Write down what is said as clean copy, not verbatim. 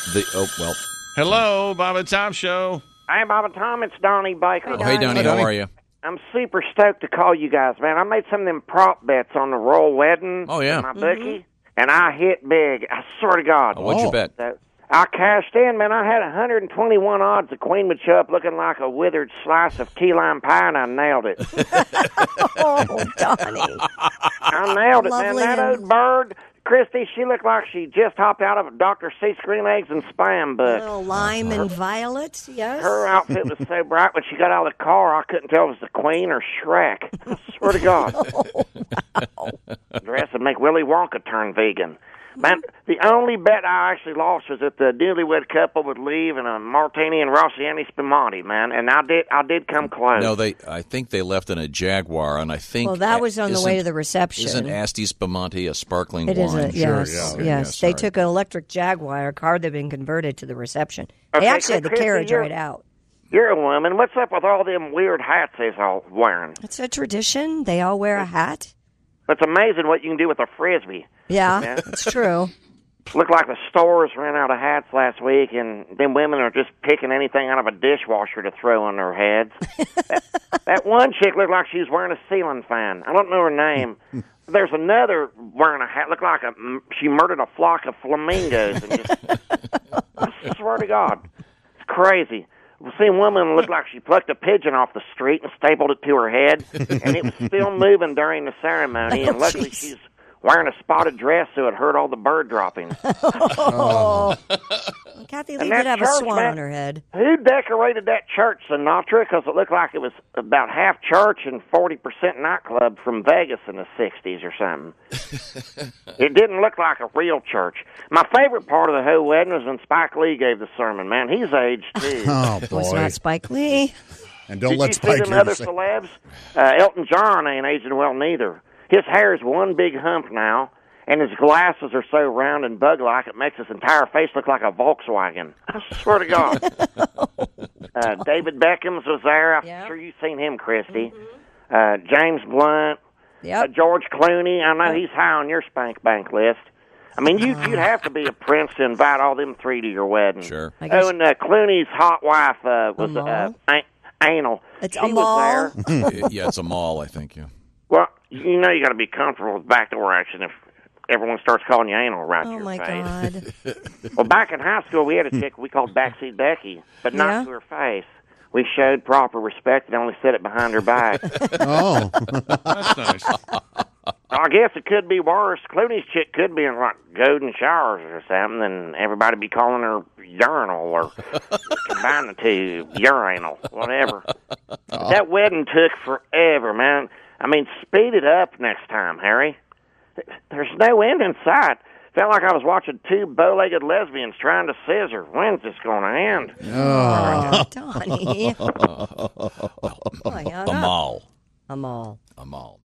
Hello, Bob and Tom Show. Hey, Bob and Tom, it's Donnie Baker. Hey, Donnie, how are you? I'm super stoked to call you guys, man. I made some of them prop bets on the royal wedding. Oh, yeah. In my bookie, and I hit big. I swear to God. What'd you bet? So, I cashed in, man. I had 121 odds the queen would show up looking like a withered slice of key lime pie, and I nailed it. Oh, Donnie. I nailed it, man. Lovely That and- old bird, Christy, she looked like she just hopped out of a Dr. Seuss green eggs and spam book. Little lime and violet, yes. Her outfit was so bright when she got out of the car, I couldn't tell if it was the Queen or Shrek. I swear to God. Dress would make Willy Wonka turn vegan. Man, the only bet I actually lost was that the newlywed couple would leave in a martini and Rossiani Spumante, man, and I did come close. No, I think they left in a Jaguar, and I think... Well, that was on the way to the reception. Isn't Asti Spumante a sparkling It wine? is yes. They sorry. took an electric Jaguar, a car that had been converted to the reception. Okay, They actually had the Christy, carriage you're- right out. You're a woman. What's up with all them weird hats they's all wearing? It's a tradition. They all wear a hat. It's amazing what you can do with a Frisbee. Yeah, it's true. Looked like the stores ran out of hats last week, and them women are just picking anything out of a dishwasher to throw on their heads. that one chick looked like she was wearing a ceiling fan. I don't know her name. There's another wearing a hat. Looked like she murdered a flock of flamingos. And just, I swear to God, it's crazy. We seen a woman look like she plucked a pigeon off the street and stapled it to her head, and it was still moving during the ceremony. And luckily, she's wearing a spotted dress so it hurt all the bird droppings. Kathy And Lee that did have a church, swan man, on her head. Who decorated that church, Sinatra? Because it looked like it was about half church and 40% nightclub from Vegas in the 60s or something. It didn't look like a real church. My favorite part of the whole wedding was when Spike Lee gave the sermon. Man, he's aged too. Oh, Was boy. not Spike Lee. And don't Did let you see Spike them hear other you say- celebs? Elton John ain't aging well neither. His hair is one big hump now, and his glasses are so round and bug-like it makes his entire face look like a Volkswagen. I swear to God. David Beckham was there. I'm sure you've seen him, Christy. James Blunt. Yep. George Clooney. I know he's high on your spank bank list. I mean, you'd have to be a prince to invite all them three to your wedding. Sure. I guess- Oh, and Clooney's hot wife was Amal? Anal. It's She Amal. was there. Yeah, it's a mall, I think, yeah. Well, you know you got to be comfortable with backdoor action if everyone starts calling you anal right to Oh, your my face. God. Well, back in high school, we had a chick we called Backseat Becky, but not Yeah? to her face. We showed proper respect and only said it behind her back. Oh. That's nice. I guess it could be worse. Clooney's chick could be in, like, golden showers or something, and everybody be calling her urinal or combine the two, urinal, whatever. That wedding took forever, man. I mean, speed it up next time, Harry. There's no end in sight. Felt like I was watching two bow-legged lesbians trying to scissor. When's this going to end? Oh, Donnie. A mall. Amal. A mall.